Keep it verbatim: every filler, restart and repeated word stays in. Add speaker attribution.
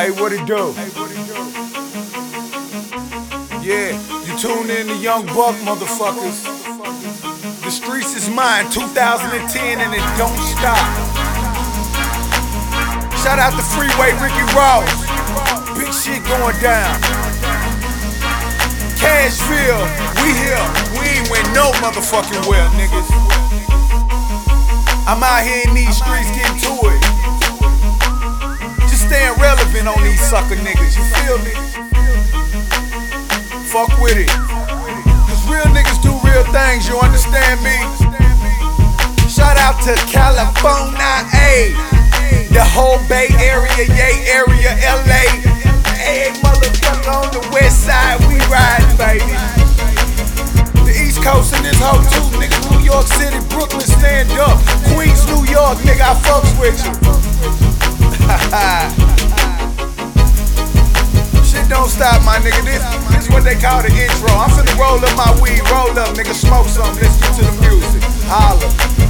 Speaker 1: Hey, what it do? Yeah, you tune in to Young Buck, motherfuckers. The streets is mine, two thousand ten, and it don't stop. Shout out to Freeway Ricky Ross. Big shit going down. Cashville, we here. We ain't win no motherfucking well, niggas. I'm out here in these streets getting to it. Just staying relevant on these sucker niggas, you feel me? Fuck with it. Cause real niggas do real things, you understand me? Shout out to California, ayy. The whole Bay Area, yay area, L A. Hey, motherfucker on the west side, we riding, baby. The East Coast in this hoe too, nigga. New York City, Brooklyn, stand up. Queens, New York, nigga, I fucks with you. Shit don't stop, my nigga. This, this is what they call the intro. I'm finna roll up my weed, roll up, nigga, smoke something, listen to the music. Holla.